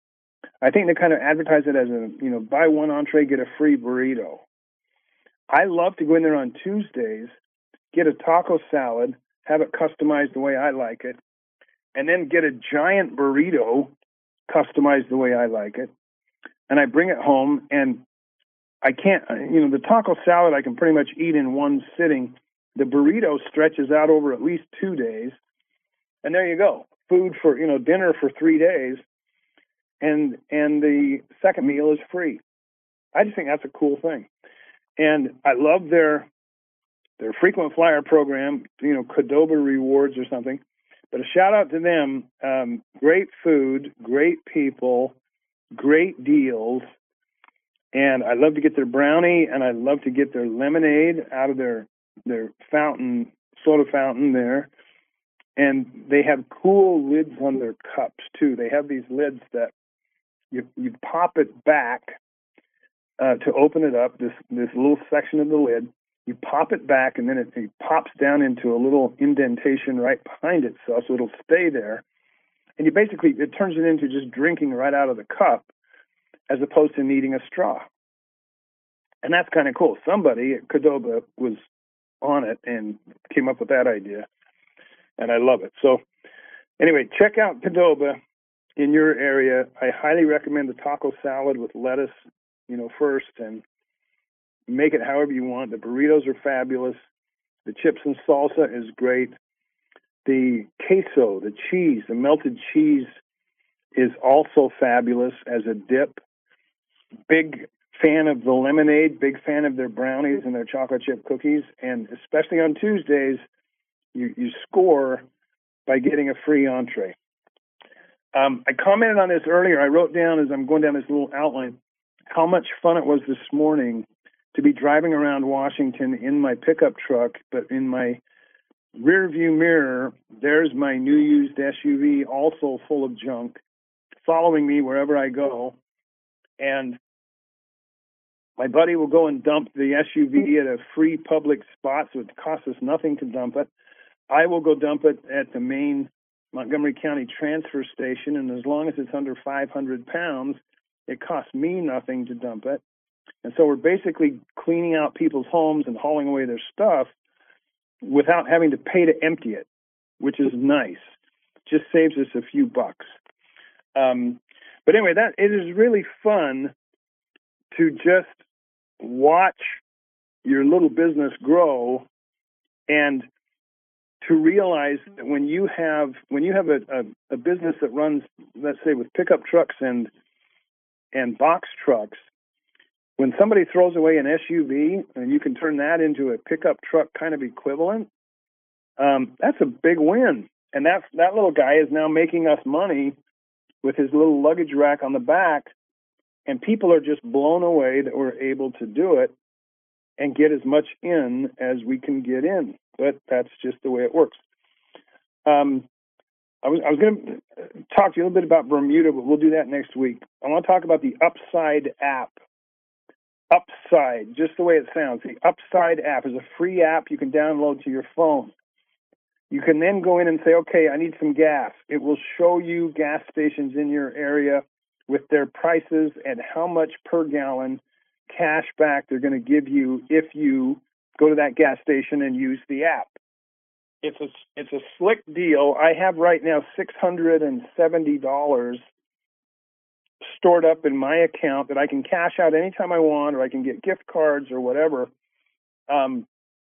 I think they kind of advertise it as a, you know, buy one entree, get a free burrito. I love to go in there on Tuesdays, get a taco salad, have it customized the way I like it, and then get a giant burrito customized the way I like it. And I bring it home, and I can't, you know, the taco salad I can pretty much eat in one sitting. The burrito stretches out over at least two days. And there you go. Food for, you know, dinner for three days. And and the second meal is free. I just think that's a cool thing. And I love their their frequent flyer program, you know, Qdoba Rewards or something. But a shout out to them. Um, great food, great people, great deals. And I love to get their brownie, and I love to get their lemonade out of their their fountain, soda fountain there. And they have cool lids on their cups, too. They have these lids that you you pop it back uh, to open it up, this, this little section of the lid. You pop it back, and then it, it pops down into a little indentation right behind itself, so it'll stay there. And you basically, it turns it into just drinking right out of the cup, as opposed to needing a straw. And that's kind of cool. Somebody at Qdoba was on it and came up with that idea, and I love it. So anyway, check out Qdoba in your area. I highly recommend the taco salad with lettuce, you know, first, and make it however you want. The burritos are fabulous. The chips and salsa is great. The queso, the cheese, the melted cheese is also fabulous as a dip. Big fan of the lemonade, big fan of their brownies and their chocolate chip cookies, and especially on Tuesdays, you, you score by getting a free entree. Um, I commented on this earlier. I wrote down as I'm going down this little outline how much fun it was this morning to be driving around Washington in my pickup truck, but in my rear view mirror, there's my new used S U V, also full of junk, following me wherever I go. And my buddy will go and dump the S U V at a free public spot, so it costs us nothing to dump it. I will go dump it at the main Montgomery County transfer station, and as long as it's under five hundred pounds, it costs me nothing to dump it. And so we're basically cleaning out people's homes and hauling away their stuff without having to pay to empty it, which is nice. Just saves us a few bucks. Um, but anyway, that it is really fun to just watch your little business grow, and to realize that when you have when you have a, a, a business that runs, let's say, with pickup trucks and and box trucks, when somebody throws away an S U V and you can turn that into a pickup truck kind of equivalent, um, that's a big win. And that's, that little guy is now making us money with his little luggage rack on the back, and people are just blown away that we're able to do it and get as much in as we can get in. But that's just the way it works. Um, I was, I was going to talk to you a little bit about Bermuda, but we'll do that next week. I want to talk about the Upside app. Upside, just the way it sounds. The Upside app is a free app you can download to your phone. You can then go in and say, okay, I need some gas. It will show you gas stations in your area with their prices and how much per gallon cash back they're going to give you if you go to that gas station and use the app. It's a, it's a slick deal. I have right now six hundred seventy dollars stored up in my account that I can cash out anytime I want, or I can get gift cards or whatever. Um,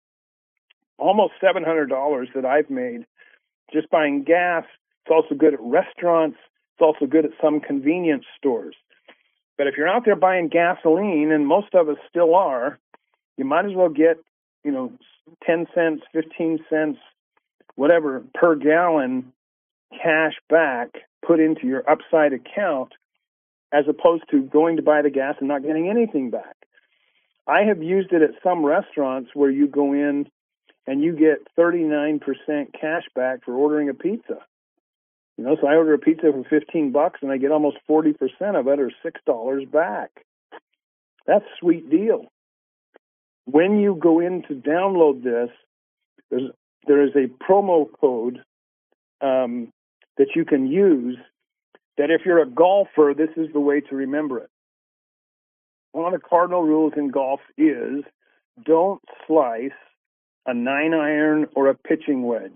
almost seven hundred dollars that I've made just buying gas. It's also good at restaurants. It's also good at some convenience stores. But if you're out there buying gasoline, and most of us still are, you might as well get, you know, ten cents, fifteen cents, whatever, per gallon cash back put into your Upside account, as opposed to going to buy the gas and not getting anything back. I have used it at some restaurants where you go in and you get thirty-nine percent cash back for ordering a pizza. You know, so I order a pizza for fifteen bucks and I get almost forty percent of it, or six dollars back. That's a sweet deal. When you go in to download this, there's, there is a promo code um, that you can use that if you're a golfer, this is the way to remember it. One of the cardinal rules in golf is don't slice a nine iron or a pitching wedge.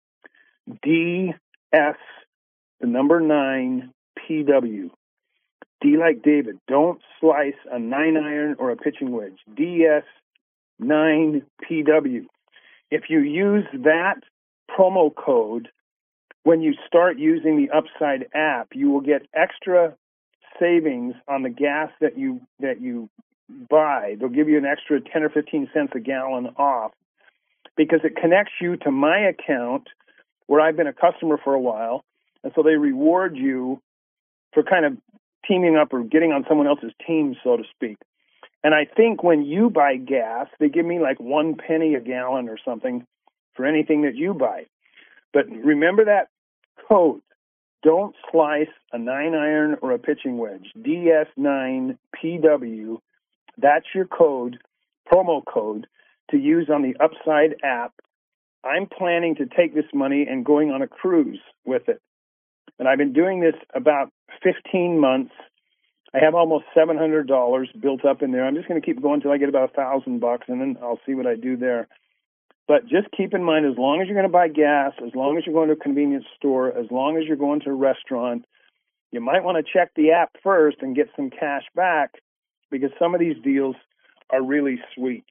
D S, the number nine, P W. D like David. Don't slice a nine iron or a pitching wedge. D S nine P W. If you use that promo code, when you start using the Upside app, you will get extra savings on the gas that you that you buy. They'll give you an extra ten or fifteen cents a gallon off, because it connects you to my account where I've been a customer for a while, and so they reward you for kind of teaming up or getting on someone else's team, so to speak. And I think when you buy gas, they give me like one penny a gallon or something for anything that you buy. But remember that code. Don't slice a nine iron or a pitching wedge. D S nine P W. That's your code, promo code, to use on the Upside app. I'm planning to take this money and going on a cruise with it. And I've been doing this about fifteen months. I have almost seven hundred dollars built up in there. I'm just going to keep going until I get about a thousand bucks, and then I'll see what I do there. But just keep in mind, as long as you're going to buy gas, as long as you're going to a convenience store, as long as you're going to a restaurant, you might want to check the app first and get some cash back, because some of these deals are really sweet.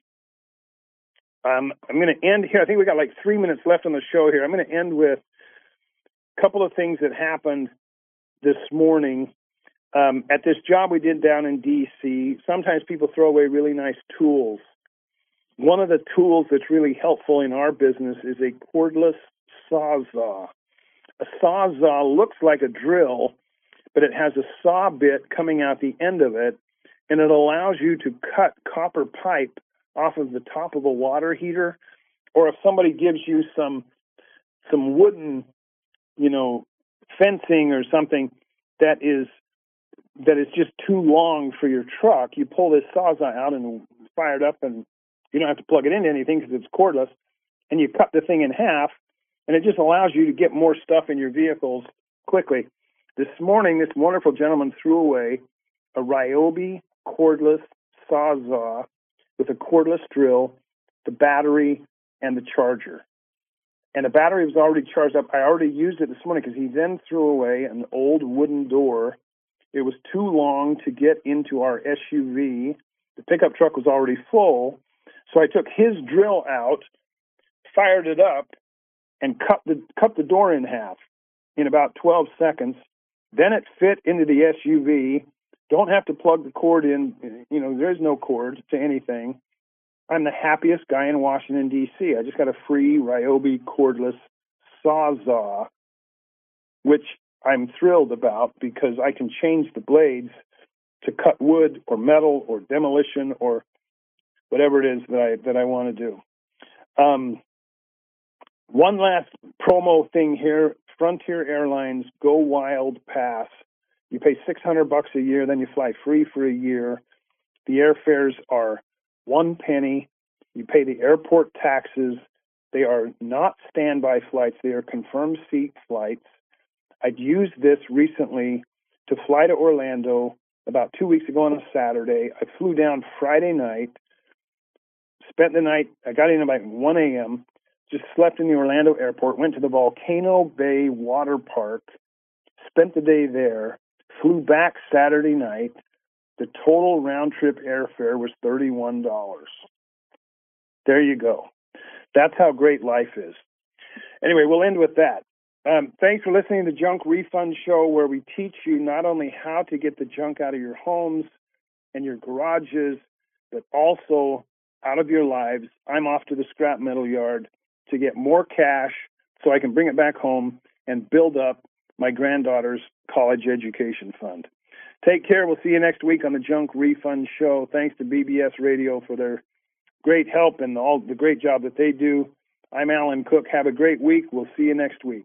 Um, I'm going to end here. I think we got like three minutes left on the show here. I'm going to end with a couple of things that happened this morning. Um, at this job we did down in D C, sometimes people throw away really nice tools. One of the tools that's really helpful in our business is a cordless sawzall. A sawzall looks like a drill, but it has a saw bit coming out the end of it, and it allows you to cut copper pipe off of the top of a water heater, or if somebody gives you some some wooden, you know, fencing or something that is that is just too long for your truck, you pull this sawzall out and fire it up, and you don't have to plug it into anything because it's cordless, and you cut the thing in half, and it just allows you to get more stuff in your vehicles quickly. This morning, this wonderful gentleman threw away a Ryobi cordless sawzall with a cordless drill, the battery, and the charger. And the battery was already charged up. I already used it this morning because he then threw away an old wooden door. It was too long to get into our S U V. The pickup truck was already full. So I took his drill out, fired it up, and cut the cut the door in half in about twelve seconds. Then it fit into the S U V. Don't have to plug the cord in. You know, there's no cord to anything. I'm the happiest guy in Washington, D C I just got a free Ryobi cordless Sawzall, which I'm thrilled about because I can change the blades to cut wood or metal or demolition or whatever it is that I that I want to do. Um, one last promo thing here: Frontier Airlines Go Wild Pass. You pay six hundred bucks a year, then you fly free for a year. The airfares are one penny. You pay the airport taxes. They are not standby flights. They are confirmed seat flights. I'd used this recently to fly to Orlando about two weeks ago on a Saturday. I flew down Friday night, spent the night. I got in about one a.m., just slept in the Orlando airport, went to the Volcano Bay Water Park, spent the day there, flew back Saturday night. The total round-trip airfare was thirty-one dollars. There you go. That's how great life is. Anyway, we'll end with that. Um, thanks for listening to the Junk Refund Show, where we teach you not only how to get the junk out of your homes and your garages, but also out of your lives. I'm off to the scrap metal yard to get more cash so I can bring it back home and build up my granddaughter's college education fund. Take care. We'll see you next week on the Junk Refund Show. Thanks to B B S Radio for their great help and all the great job that they do. I'm Alan Cook. Have a great week. We'll see you next week.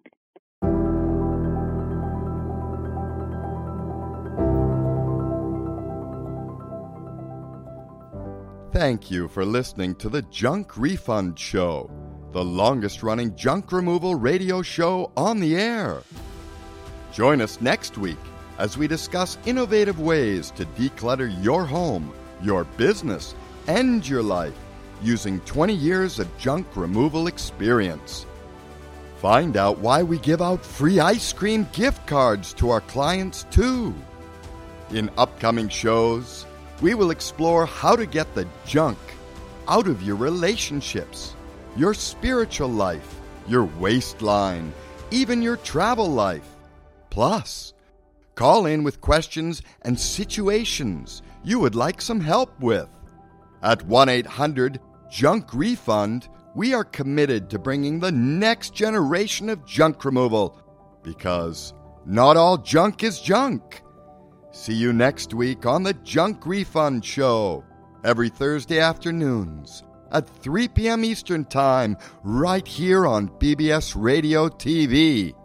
Thank you for listening to the Junk Refund Show, the longest-running junk removal radio show on the air. Join us next week as we discuss innovative ways to declutter your home, your business, and your life using twenty years of junk removal experience. Find out why we give out free ice cream gift cards to our clients, too. In upcoming shows, we will explore how to get the junk out of your relationships, your spiritual life, your waistline, even your travel life. Plus, call in with questions and situations you would like some help with. At one eight hundred junk refund, we are committed to bringing the next generation of junk removal, because not all junk is junk. See you next week on the Junk Refund Show, every Thursday afternoons at three p.m. Eastern Time, right here on B B S Radio T V.